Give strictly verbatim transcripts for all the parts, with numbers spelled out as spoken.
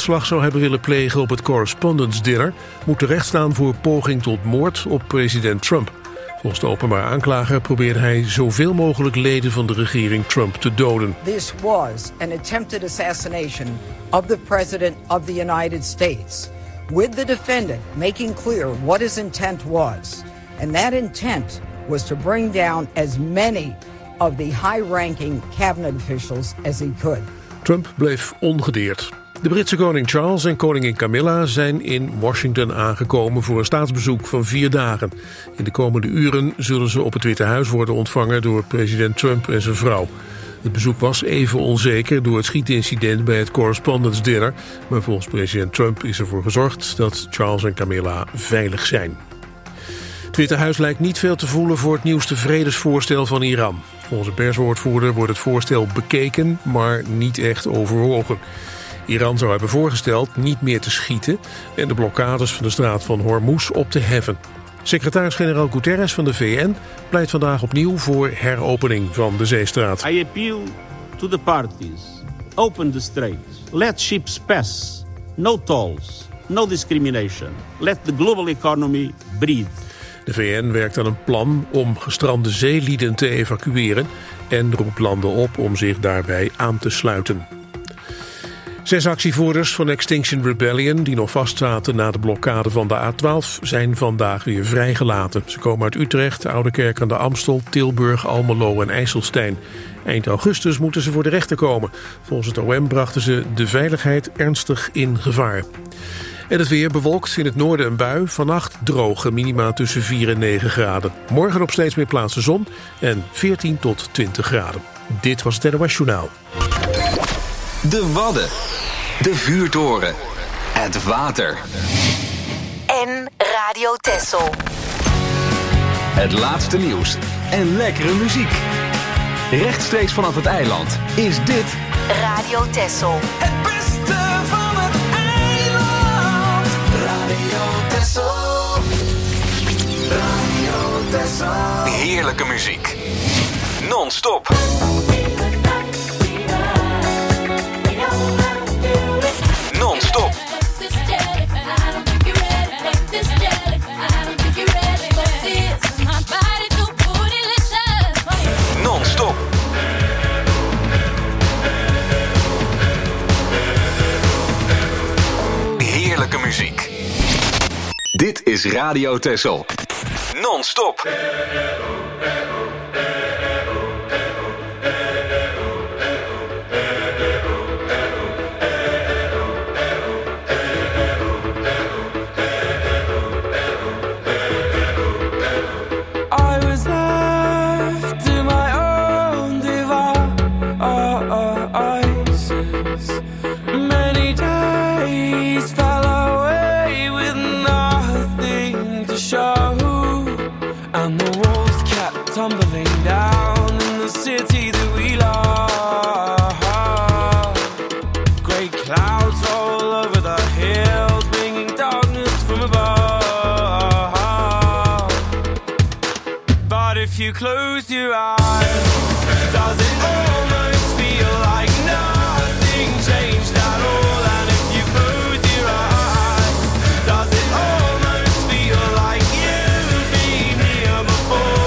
aanslag zou hebben willen plegen op het Correspondents' Dinner, moet terechtstaan voor poging tot moord op president Trump. Volgens de openbaar aanklager probeerde hij zoveel mogelijk leden van de regering Trump te doden. This was an attempted assassination of the President of the United States, with the defendant making clear what his intent was. And that intent was to bring down as many of the high-ranking cabinet officials as he could. Trump bleef ongedeerd. De Britse koning Charles en koningin Camilla zijn in Washington aangekomen voor een staatsbezoek van vier dagen. In de komende uren zullen ze op het Witte Huis worden ontvangen door president Trump en zijn vrouw. Het bezoek was even onzeker door het schietincident bij het Correspondents' Dinner, maar volgens president Trump is ervoor gezorgd dat Charles en Camilla veilig zijn. Het Witte Huis lijkt niet veel te voelen voor het nieuwste vredesvoorstel van Iran. Volgens een perswoordvoerder wordt het voorstel bekeken, maar niet echt overwogen. Iran zou hebben voorgesteld niet meer te schieten en de blokkades van de straat van Hormuz op te heffen. Secretaris-generaal Guterres van de V N pleit vandaag opnieuw voor heropening van de zeestraat. I appeal to the parties. Open the straits. Let ships pass. No tolls. No discrimination. Let the global economy breathe. De V N werkt aan een plan om gestrande zeelieden te evacueren en roept landen op om zich daarbij aan te sluiten. Zes actievoerders van Extinction Rebellion die nog vastzaten na de blokkade van de A twaalf zijn vandaag weer vrijgelaten. Ze komen uit Utrecht, Oudekerk aan de Amstel, Tilburg, Almelo en IJsselstein. Eind augustus moeten ze voor de rechter komen. Volgens het O M brachten ze de veiligheid ernstig in gevaar. En het weer bewolkt, in het noorden een bui. Vannacht droge, minima tussen vier en negen graden. Morgen op steeds meer plaatsen zon en veertien tot twintig graden. Dit was het N O S Journaal. De Wadden, de vuurtoren, het water. En Radio Texel. Het laatste nieuws en lekkere muziek. Rechtstreeks vanaf het eiland is dit Radio Texel. Het beste van het eiland. Radio Texel. Radio Texel. heerlijke muziek. Non-stop. Non-stop. Non-stop. Heerlijke muziek. Dit is Radio Texel. Non-stop. Tumbling down in the city that we love. Great clouds roll over the hills, bringing darkness from above. But if you close your eyes, does it almost feel like nothing changed at all? And if you close your eyes, does it almost feel like you've been here before?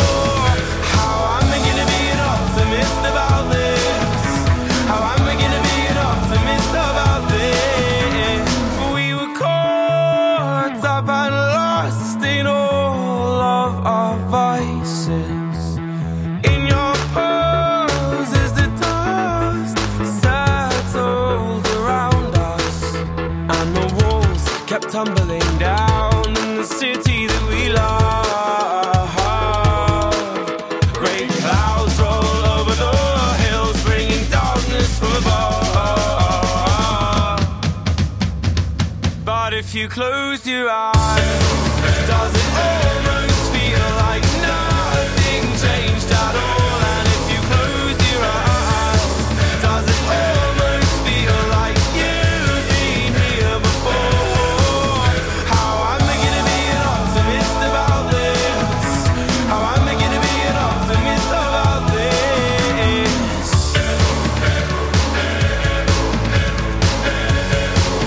About this, how am I gonna be an optimist about this? We were caught up and lost in all of our vices. In your poses the dust settled around us, and the walls kept tumbling down in the city that we love. Great clouds roll over the hills, bringing darkness from above. But if you close your eyes, does it almost feel like nothing changed at all? And if you close your eyes, does it almost feel like you've been here before? How am I gonna be an optimist about this? How am I gonna be an optimist about this?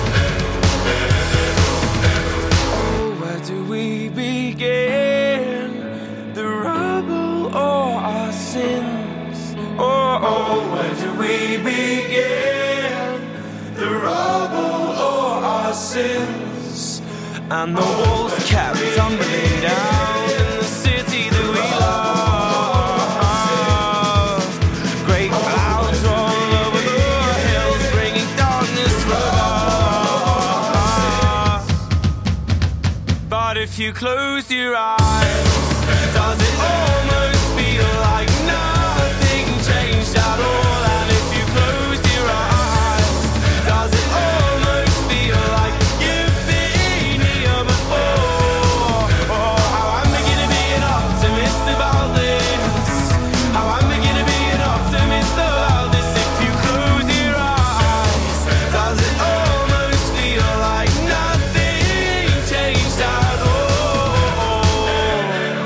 promises, and the walls kept tumbling down in the city that we love. Great clouds roll over the hills, bringing darkness from above. But if you close your eyes, does it almost feel like nothing changed at all? And if you close your eyes, does it almost feel like you've been here before? Oh, how I'm beginning to be an optimist about this. How I'm beginning to be an optimist about this. If you close your eyes, does it almost feel like nothing changed at all?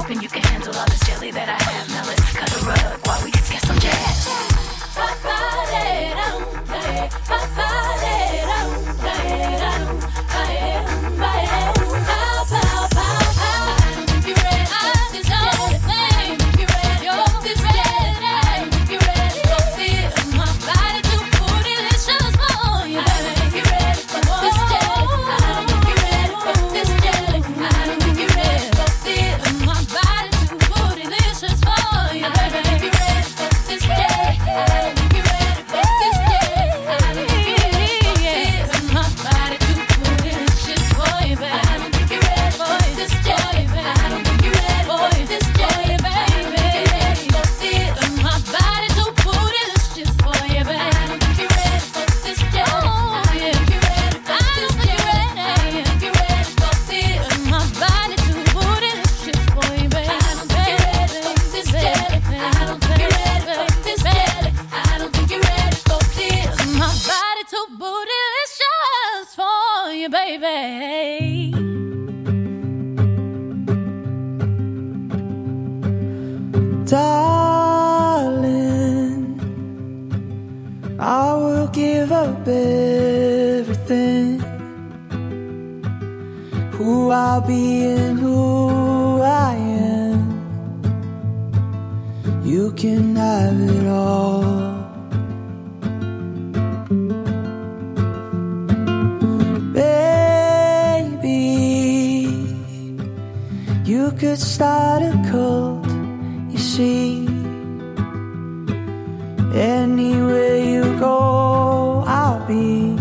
hoping you can handle all this jelly that I have. Now let's cut a rug while we get some jazz. Darling, I will give up everything, who I'll be and who I am. You can have it all. Baby, you could start a cult, you see. Anywhere you go, I'll be.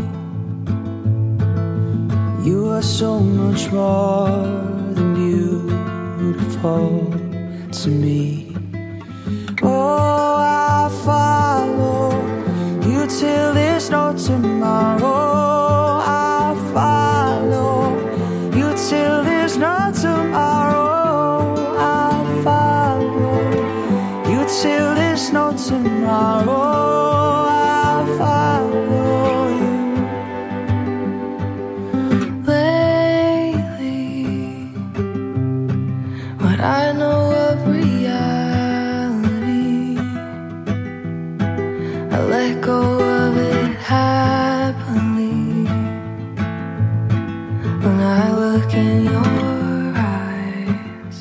You are so much more than beautiful to me. Oh, I'll follow you till there's no tomorrow. I'll follow you till there's no tomorrow. I'll follow you till there's no tomorrow. I'll follow you. Lately, what I know of reality, I let go of it happily. When I look in your eyes,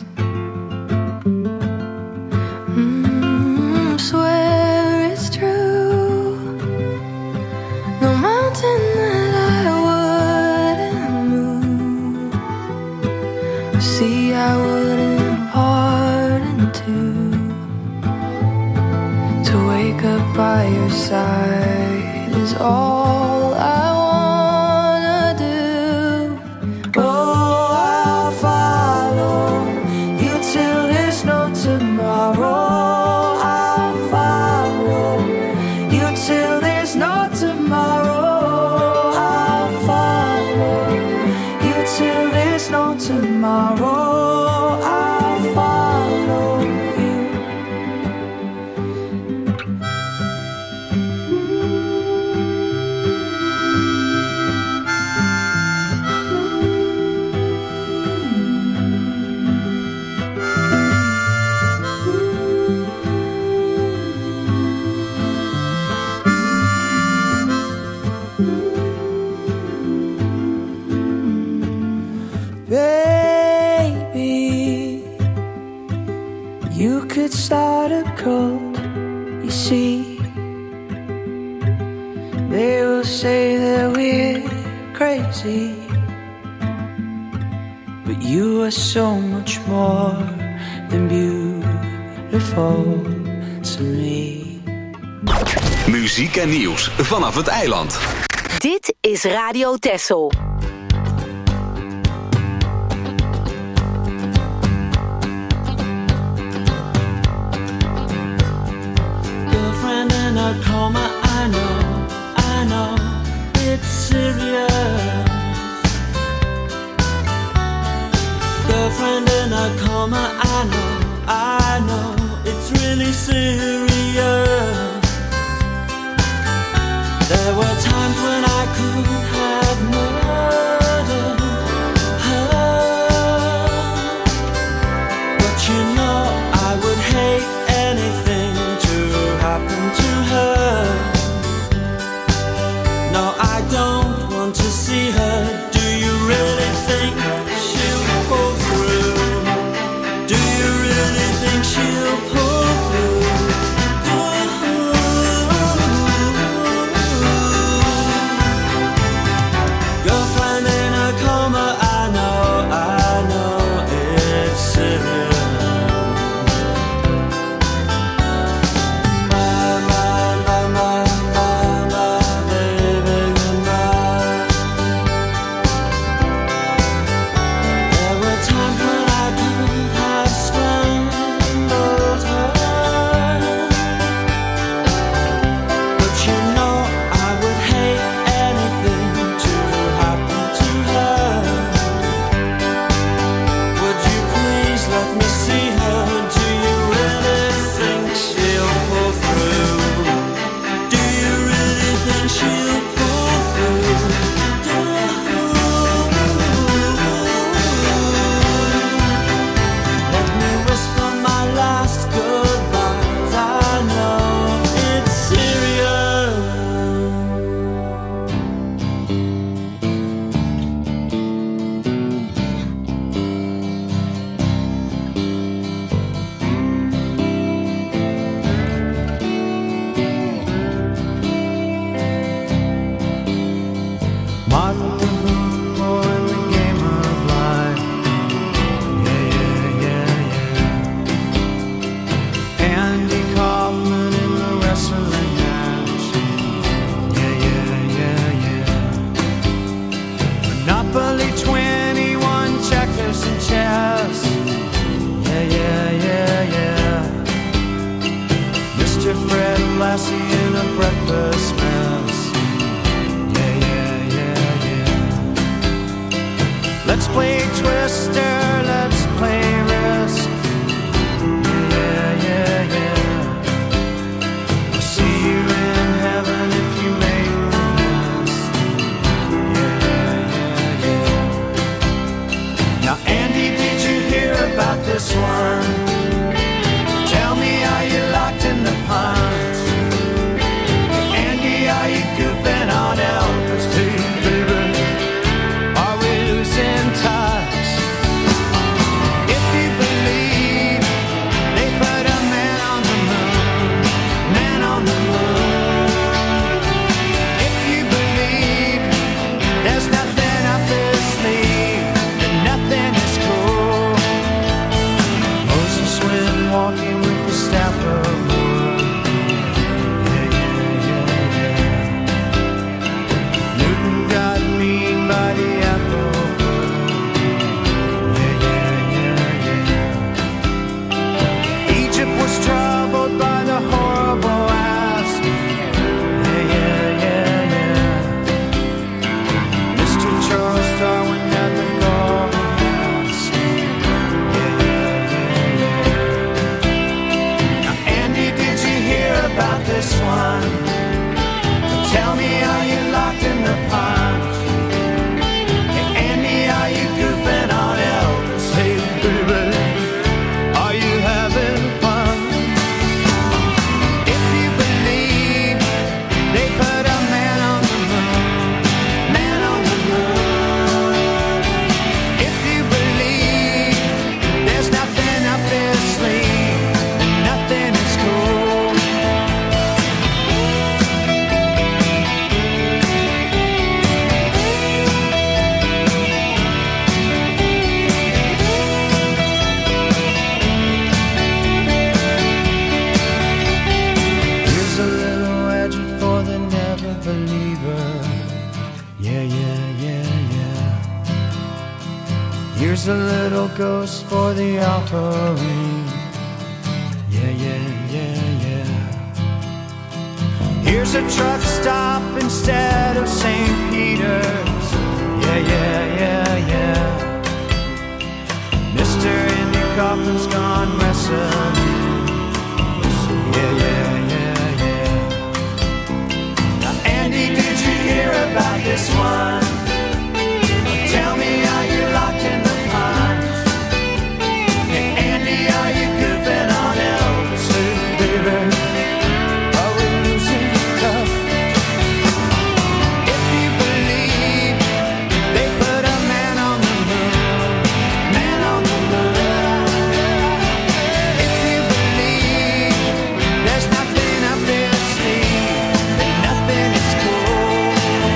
mm, swear it's true. No mountain that I wouldn't move, or sea I wouldn't part in two, to wake up by your side is all I wanna do. Oh, I'll follow you till there's no tomorrow. I'll follow you till there's no tomorrow. I'll follow you till there's no tomorrow. I'll follow you. Baby, you could start a cult, you see. They will say that we're crazy, but you are so much more than beautiful to me. Muziek en nieuws vanaf het eiland. Dit is Radio Texel. Girlfriend in a coma, I know, I know, it's serious. Girlfriend in a coma, I know, I know, it's really serious. There were times when I could have murdered her, but you classy in a breakfast mess. Yeah, yeah, yeah, yeah. Let's play Twister, let's play Risk. Yeah, yeah, yeah. I'll see you in heaven if you make the list. Yeah, yeah, yeah, yeah. Now, Andy, did you hear about this one? Tell me, are you locked in the punch? Andy, are you goofing on Elvis too, baby? Are we losing touch? If you believe they put a man on the moon, man on the moon. If you believe there's nothing up his sleeve, then nothing is cool. Moses went walking with the staff of wood. Yeah, yeah, yeah, yeah. Newton got mean by the apple wood. Yeah, yeah, yeah, yeah. Egypt was troubled by the horrible asp. Yeah, yeah, yeah, yeah. Mister Charles Darwin had the golden mask. Yeah, yeah, yeah, yeah. Now, Andy, did you hear about this one? Tell me, are you locked in the punch? Hey, Andy, are you goofing on Elvis? Hey, baby, are you having fun? If you believe they put a man on the moon, man on the moon. If you believe there's nothing up his sleeve, then nothing is cool. Here's a little edge for the never believer. Yeah, yeah, yeah, yeah. Here's a little ghost for the offering. Yeah, yeah, yeah, yeah. Here's a truck stop instead of Saint Peter's. Yeah, yeah, yeah, yeah. Mister Andy Kaufman's gone wrestling. Yeah, yeah, yeah, yeah. Now, Andy, did you hear about this one? Tell me, are you locked in the punch? Hey, Andy, are you goofing on Elvis? Hey, baby, are we losing touch? If you believe they put a man on the moon, man on the moon. If you believe there's nothing up his sleeve, then nothing is cool.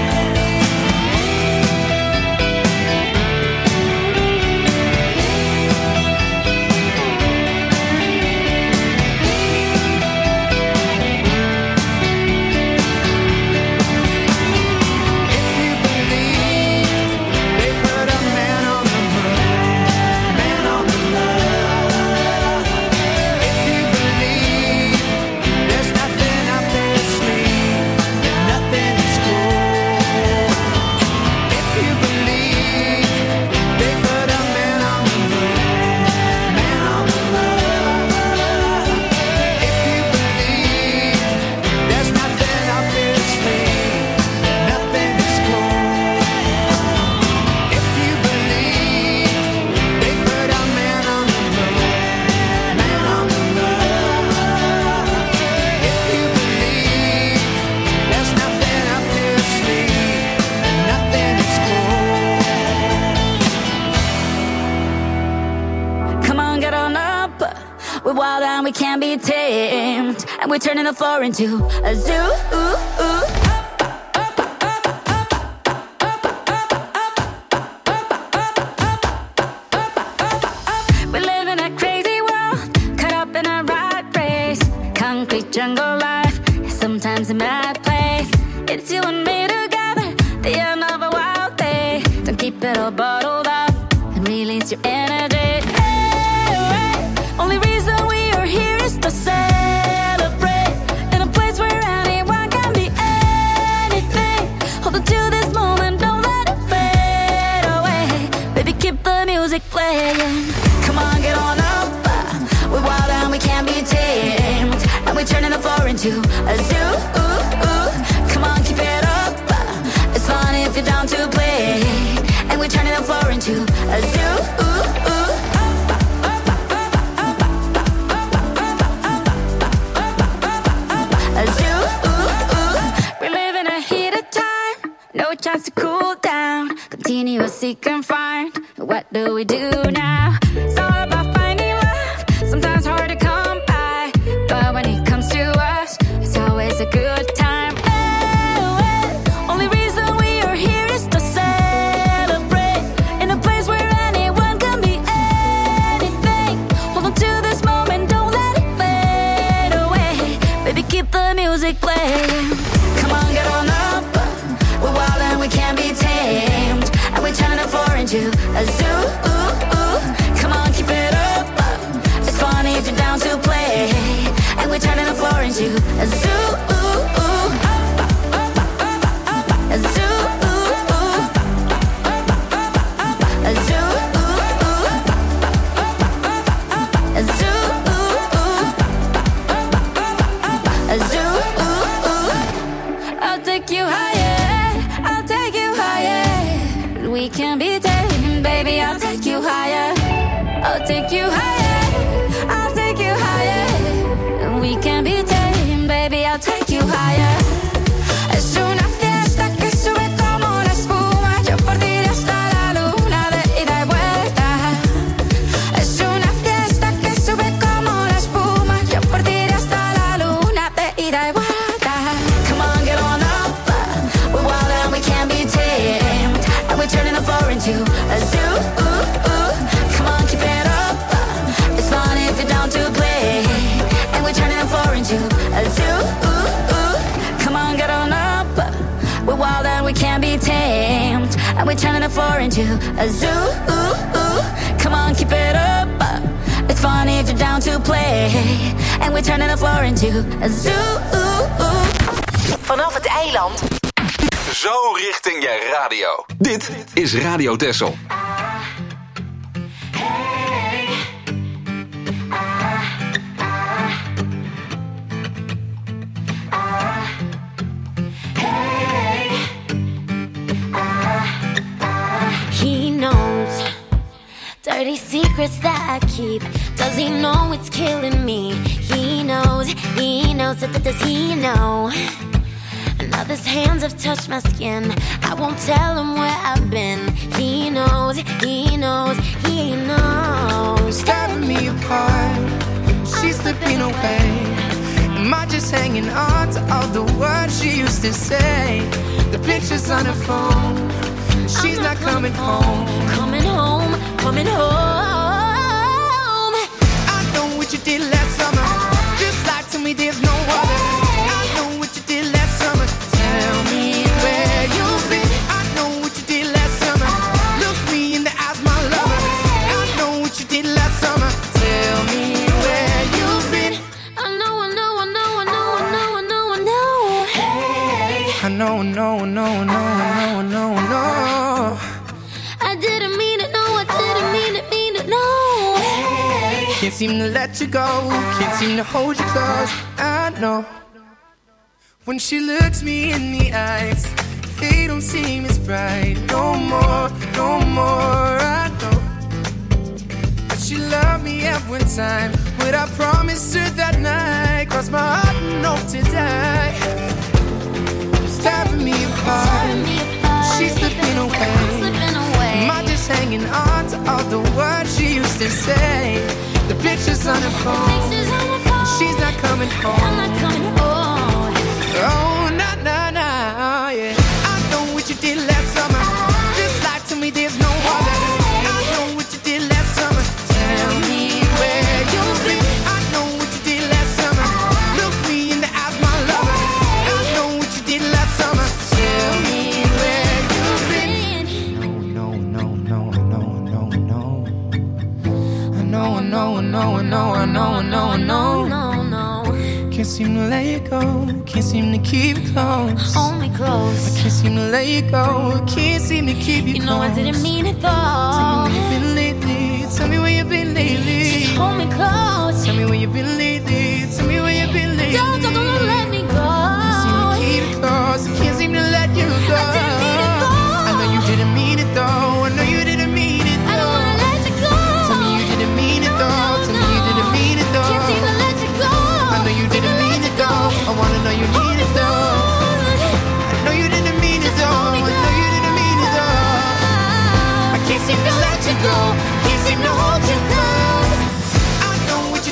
If you believe they put a man on the moon, man on the moon. If you believe there's nothing up his sleeve, then nothing is cool. If you believe they put a man on the moon, man on the moon. If you believe there's nothing up his sleeve, then nothing is cool. If you believe they put a man on the moon, man on the moon. If you believe there's nothing up his sleeve, then nothing is cool. Come on, get on up. We're wild and we can't be tamed. And we're turning the floor into a zoo. We live in a crazy world, caught up in a rat race. Concrete jungle life is sometimes a mad place. It's you and me together, the end of a wild day. Don't keep it all bottled up and release your energy. Hey, hey. Only reason we are here is to celebrate in a place where into a zoo. Come on, keep it up. It's fun if you're down to play. And we're turning the floor into a zoo. A zoo. We're living a heated time. No chance to cool down. Continuously confined. What do we do now? It's all about finding love. Sometimes hard to come by. But when it comes to us, it's always a good time. Oh, oh. Only reason we are here is to celebrate. In a place where anyone can be anything. Hold on to this moment, don't let it fade away. Baby, keep the music playing. Come on, get on up. We're wild and we can't be tamed. And we're turning the floor into a zoo. Come on, keep it up. It's funny if you're down to play. And we're turning the floor into a zoo. A zoo. A zoo. A zoo. A zoo. I'll take you higher. I'll take you higher. We can be taken, baby. I'll take you higher. I'll take you higher. I'll take you higher. We can be taken, baby. I'll take you higher. Es una fiesta que sube como la espuma. Yo por ti hasta la luna de ida y vuelta. Es una fiesta que sube como la espuma. Yo por ti hasta la luna de ida y vuelta. Come on, get on up. We're wild and we can't be tamed. And we're turning the floor into a zoo. Come on, keep it up. It's fun if you're down to play. And we're turning the floor into a zoo. Come on, get on up. We're wild and we can't be tamed. And we're turning the floor into a zoo. Come on, keep it up. It's fun if you're down to play. And we're turning the floor into a zoo. Vanaf het eiland. Zo richting je radio. Dit is Radio Texel. He knows dirty secrets that I keep. Does he know it's killing me? He knows, he knows, does he know? Now his hands have touched my skin. I won't tell him where I've been. He knows, he knows, he knows. Tearing me apart, she's slipping away. Am I just hanging on to all the words she used to say? The pictures on her phone, she's not, not coming home. Coming home, coming home. I know what you did last summer. Just lie to me, there's no other. I know what you did last summer. Tell me where you've been. I know what you did last summer. Look me in the eyes, my lover. I know what you did last summer. Tell me where you've been. I know, I know, I know, I know, I know, I know, I know. Hey. I know, I know, I know, I know, I know, I know, I know. I didn't mean it, no, I didn't mean it, mean it, no. Hey. Can't seem to let you go, can't seem to hold you close. I know. When she looks me in the eyes, they don't seem as bright. No more, no more, I know. But she loved me at one time. What I promised her that night crossed my heart and hope to die. It's tearing me apart, she's slipping away. Am I just hanging on to all the words she used to say? The pictures on her phone, she's not coming home. I'm not coming home. Oh, nah, nah, nah, yeah. I know what you did last summer. Just lie to me, there's no other. I know what you did last summer. Tell me where you've been. I know what you did last summer. Look me in the eyes, my lover. I know what you did last summer. Tell me where you've been. No, no, no, no, no, no, no. I know, I know, I know, I know, I know, I know, I know. Can't seem to let you go, can't seem to keep you close. Hold me close. I can't seem to let you go, can't seem to keep you, you know close. I didn't mean it though. Tell me where you've been lately, tell me where you've been lately. Just hold me close. Tell me where you've been lately, tell me where you've been lately. Don't, don't, don't let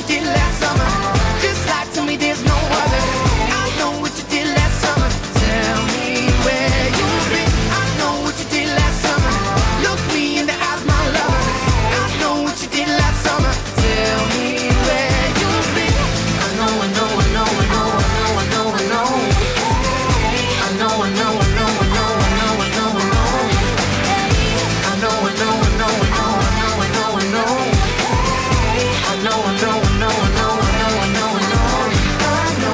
did last summer. Just lie to me, there's no other. I know what you did last summer. Tell me where you've been. I know what you did last summer. Look me in the eyes, my lover. I know what you did last summer. Tell me where you've been. I know, I know, I know, I know, I know, I know, I know. I know, I know, I know, I know, I know, I know, I know. I know, I know, I know, I know, I know, I know, I know. I know, I know, I know, I know, I know, I know, I know, I know.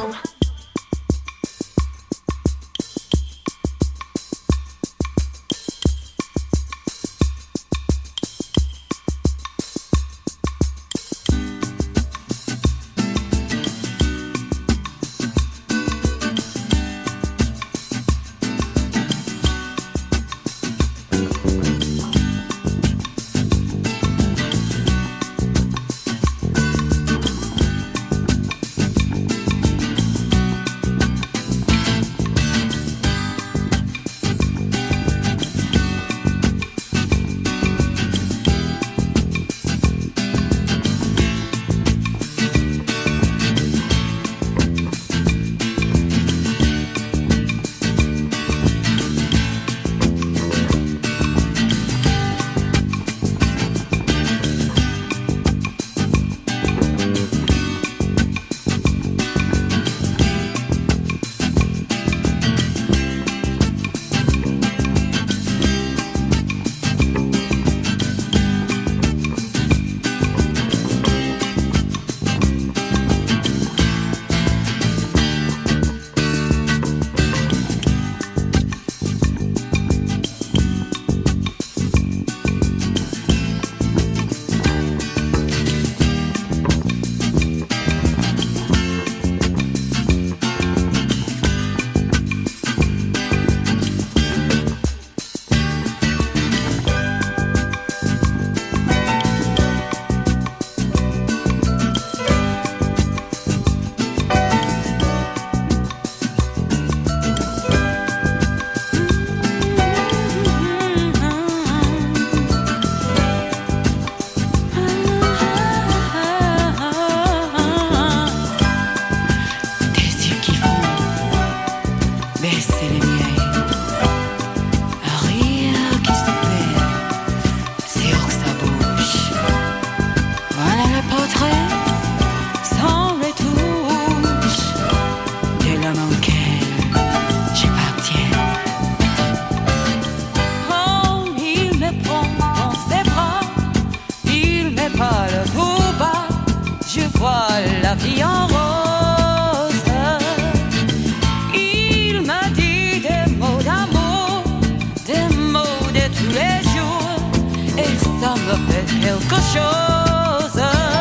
Quelque chose,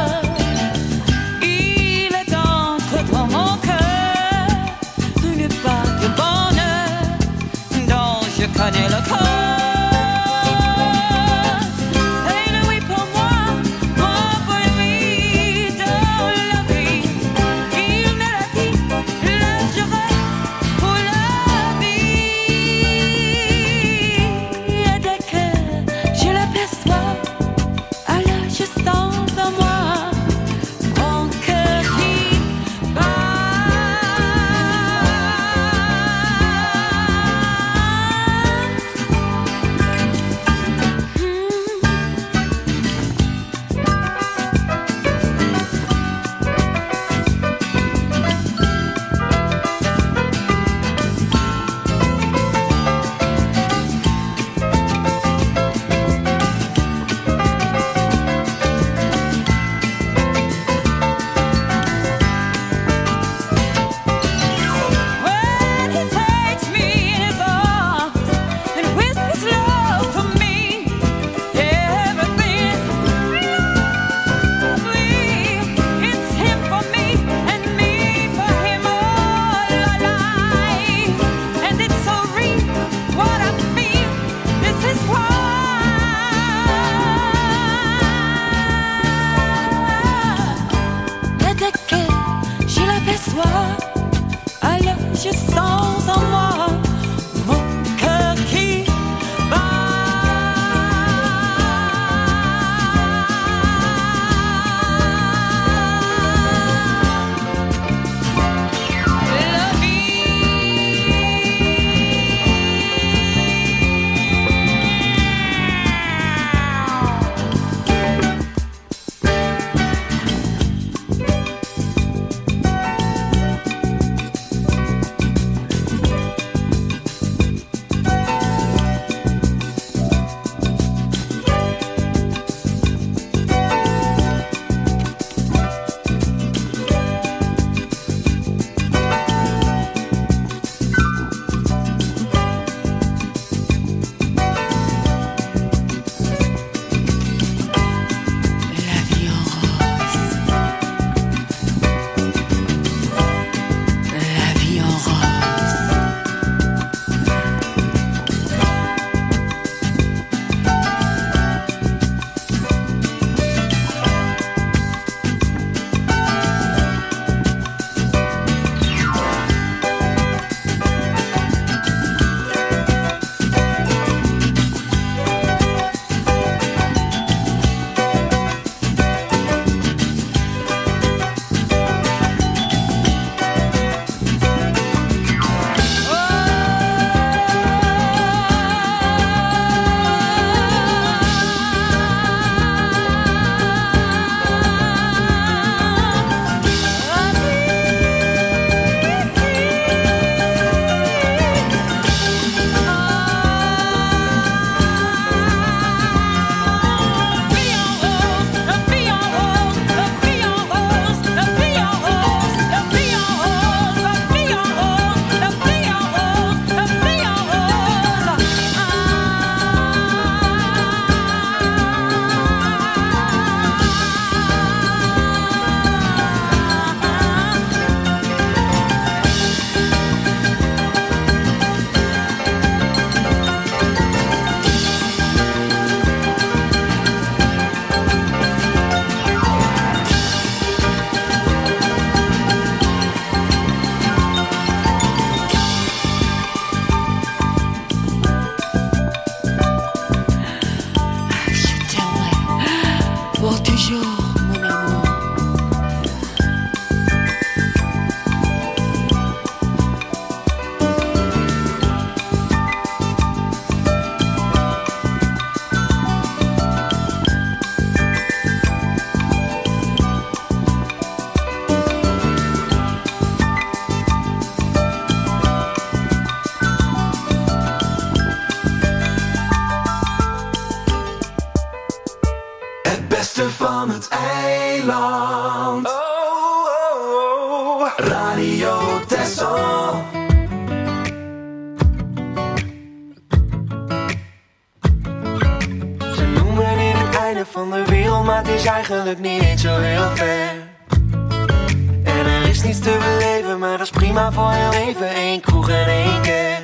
il est entre dans mon cœur une part de bonheur dont je connais le corps. C'est lui pour moi, moi pour lui dans la vie. Il me l'a dit, là je reste pour la vie. Et dès que je l'aperçois, I song Radio Texel. Ze noemen dit het einde van de wereld, maar het is eigenlijk niet zo heel ver. En er is niets te beleven, maar dat is prima voor heel even. Eén kroeg en één kerk.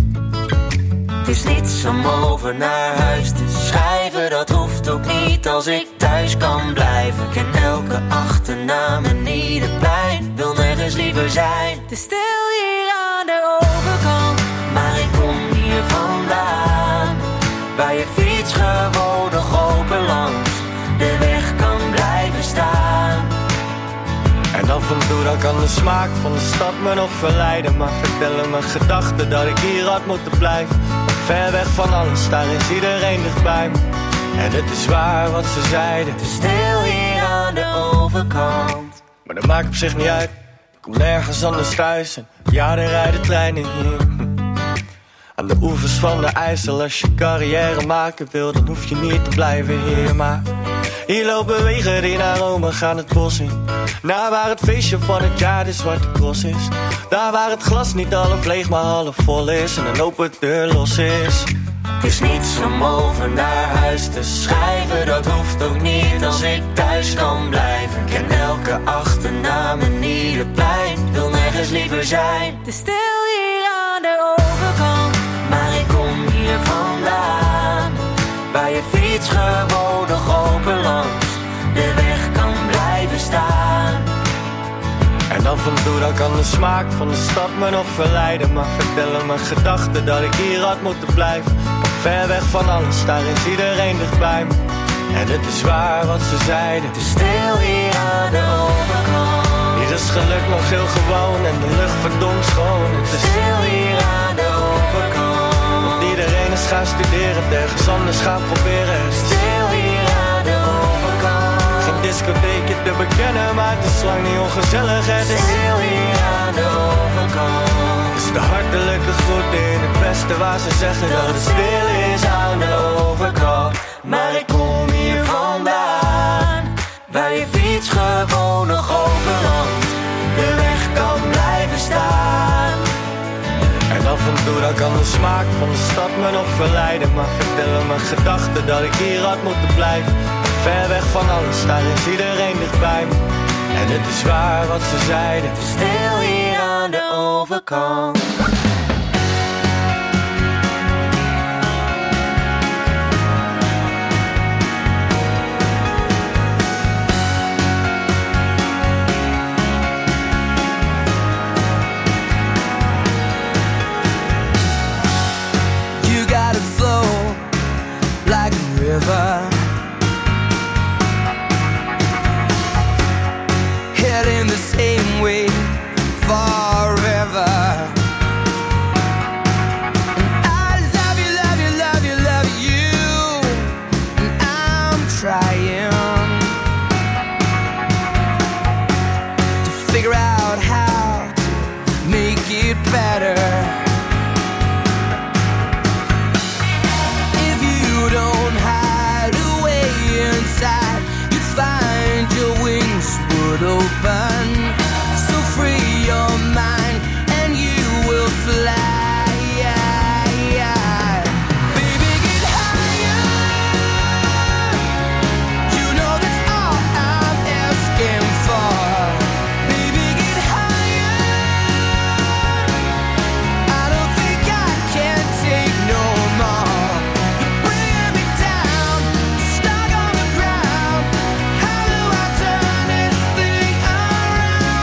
Het is niets om over naar huis te schrijven, dat hoeft ook niet als ik thuis kan blijven. Ik ken elke achternaam en ieder plein, wil nergens liever zijn. Het is stil hier aan de overkant, maar ik kom hier vandaan, waar je fiets gewoon nog open langs de weg kan blijven staan. En af en toe dan kan de smaak van de stad me nog verleiden, maar vertellen mijn gedachten dat ik hier had moeten blijven. Ver weg van alles, daar is iedereen dichtbij me. En het is waar wat ze zeiden, het is stil hier aan de overkant. Maar dat maakt op zich niet uit, ik kom nergens anders thuis. En ja, er rijden treinen hier aan de oevers van de IJssel. Als je carrière maken wil, dan hoef je niet te blijven hier. Maar hier lopen wegen die naar Rome gaan het bos in, naar waar het feestje van het jaar de Zwarte Cross is. Daar waar het glas niet half leeg maar half vol is en een open deur los is. Het is niets om over naar huis te schrijven, dat hoeft ook niet als ik thuis kan blijven. Ik ken elke achternaam en ieder plein, wil nergens liever zijn. Het is stil hier aan de overkant, maar ik kom hier vandaan, waar je fiets gewoon nog open langs de weg kan blijven staan. En af en toe dan kan de smaak van de stad me nog verleiden, maar vertellen mijn gedachten dat ik hier had moeten blijven. Ver weg van alles, daar is iedereen dichtbij me. En het is waar wat ze zeiden, het is stil hier aan de overkant. Hier is geluk nog heel gewoon en de lucht verdomd schoon. Het is stil hier aan de overkant. Want iedereen is gaan studeren, ergens anders gaan proberen. Stil hier aan de overkant. Geen discotheekje te bekennen, maar het is lang niet ongezellig. Het is stil hier aan de overkant. De hartelijke groeten in het westen waar ze zeggen dat het stil is aan de overkant. Maar ik kom hier vandaan, waar je fiets gewoon nog open langs de weg kan blijven staan. En af en toe dan kan de smaak van de stad me nog verleiden, maar vertellen mijn gedachten dat ik hier had moeten blijven. Ver weg van alles, daar is iedereen dichtbij me. En het is waar wat ze zeiden, het is stil hier aan de overkant. You gotta flow like a river, heading the same way forever. And I love you, love you, love you, love you, and I'm trying to figure out how to make it better. If you don't hide away inside, you'd find your wings would open. Free your mind and you will fly. Baby, get higher. You know that's all I'm asking for. Baby, get higher. I don't think I can take no more. You're bringing me down, stuck on the ground. How do I turn this thing around?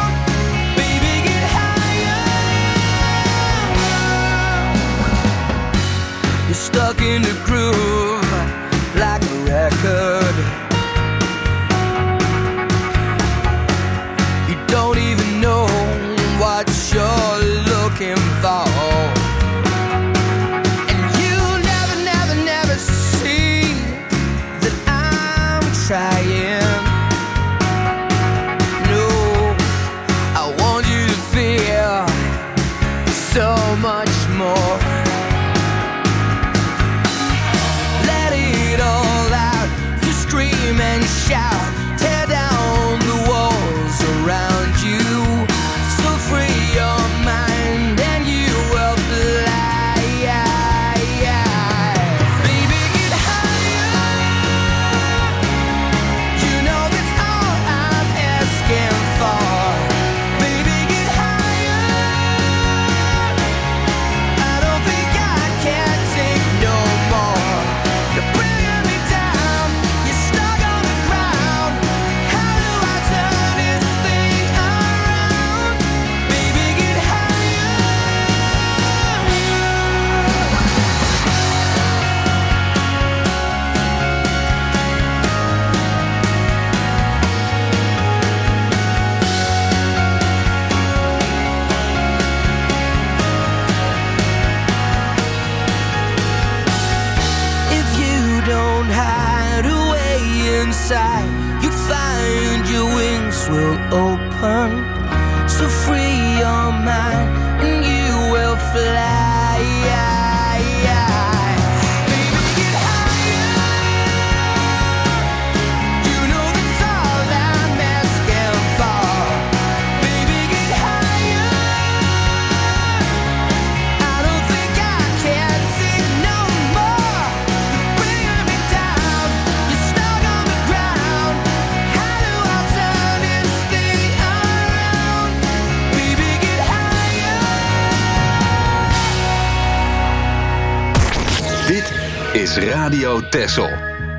open. So free your mind and you will fly. Is Radio Texel.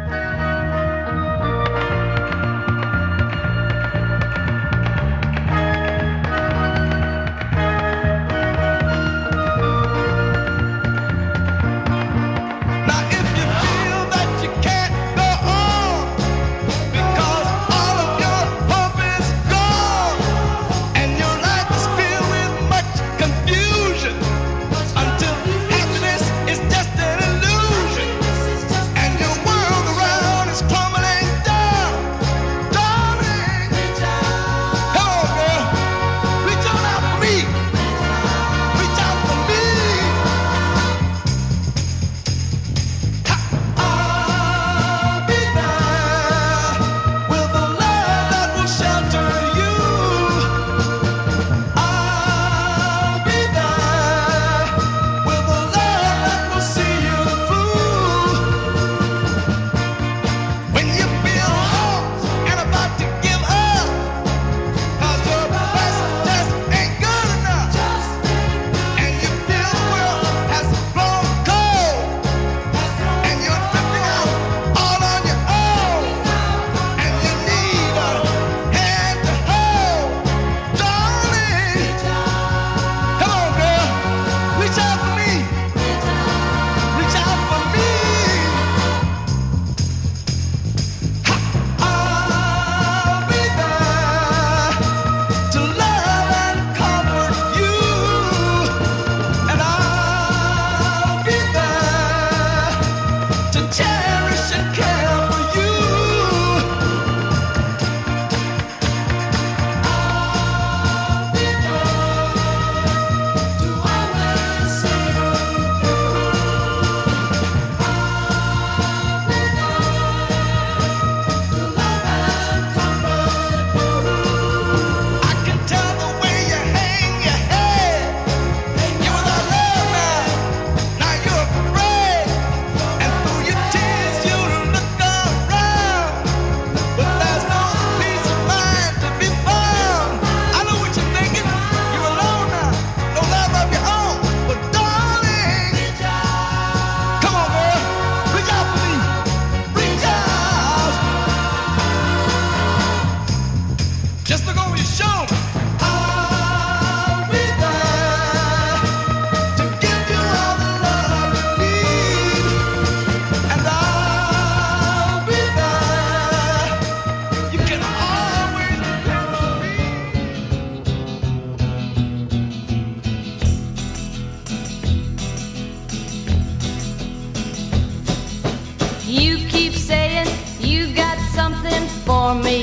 For me,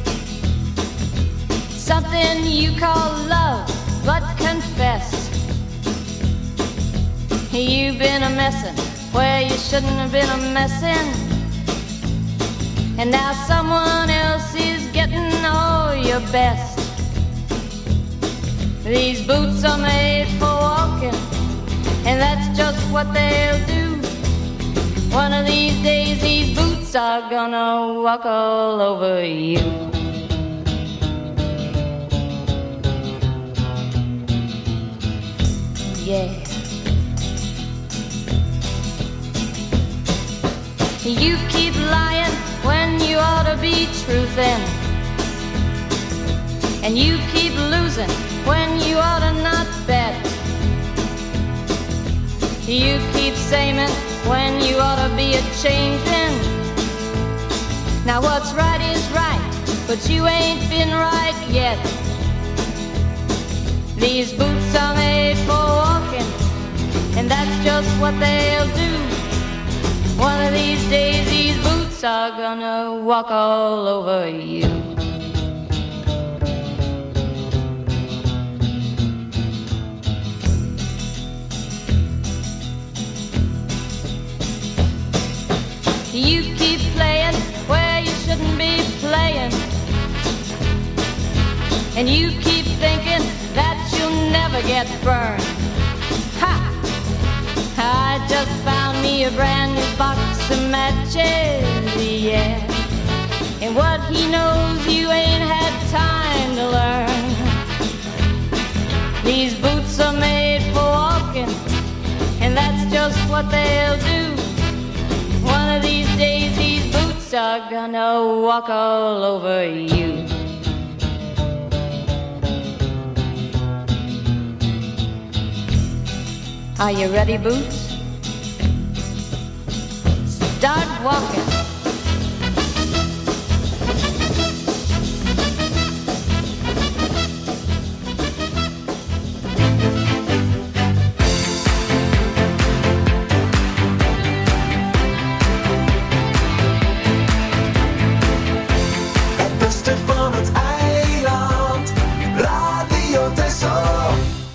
something you call love, but confess you've been a messin' where you shouldn't have been a messin', and now someone else is getting all your best. These boots are made for walking, and that's just what they'll do. One of these days these boots are gonna walk all over you. Yeah. You keep lying when you ought to be truthin', and you keep losing when you ought to not bet. You keep saying when you ought to be a changin'. Now what's right is right, but you ain't been right yet. These boots are made for walking, and that's just what they'll do. One of these days these boots are gonna walk all over you. and you keep thinking that you'll never get burned. Ha! I just found me a brand new box of matches, yeah. And what he knows you ain't had time to learn. These boots are made for walking, and that's just what they'll do. One of these days these boots are gonna walk all over you. Are you ready, Boots? Start walking. Het beste van het eiland, Radio Texel.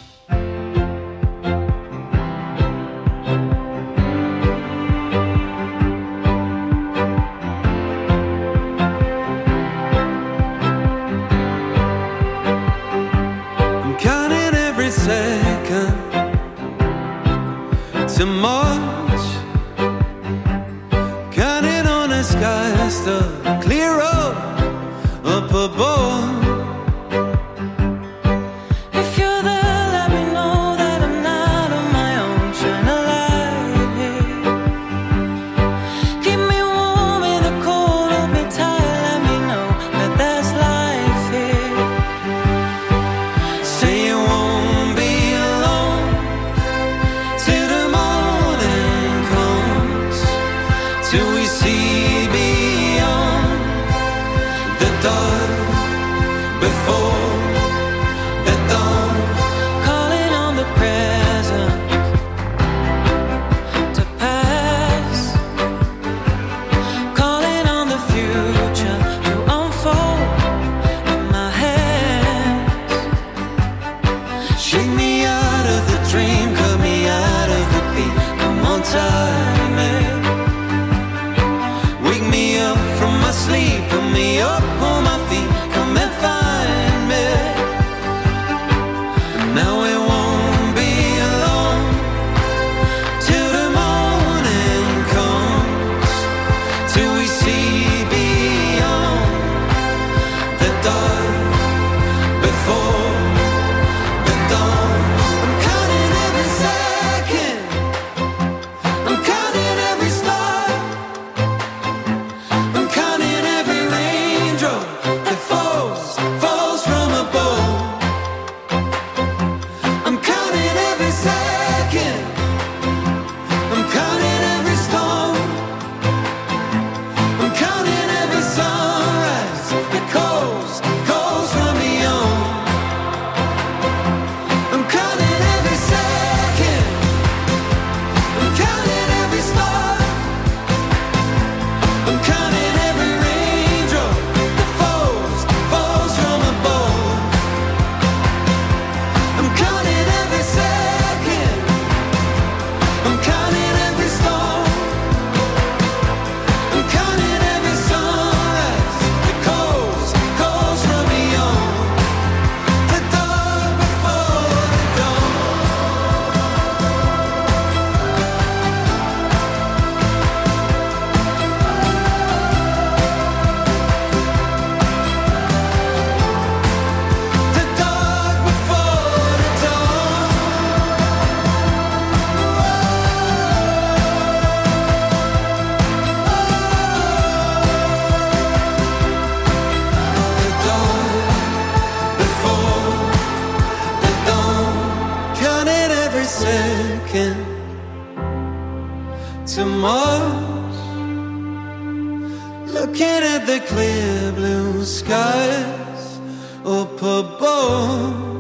Too much, counting on the skies to clear up up above. If you're there, let me know that I'm not on my own. Shine a light here. Keep me warm in the cold, hold me tight. Let me know that there's life here. Say you won't be alone till the morning comes, till we see beyond the dark before the dawn. Calling on the present to pass, calling on the future to unfold in my hands. Shake me out of the dream, cut me out of the beat. Come on, time it. Wake me up from my sleep, put me up on my feet. Come and find me. Now we won't be alone till the morning comes, till we see beyond the dark before the dawn. I'm counting every second, I'm counting every star, I'm counting every raindrop that falls, falls from above. I'm counting every second, I'm counting every storm, I'm counting every sunrise that calls, calls from beyond. I'm counting every second, I'm counting every star, I'm counting every raindrop that falls, falls from above. I'm counting every second, I'm counting every storm, I'm counting every sunrise that calls, calls from beyond the dark before the dawn. The dark before the dawn. The dark before the dawn. Counting every second to Mars, looking at the clear blue skies up above.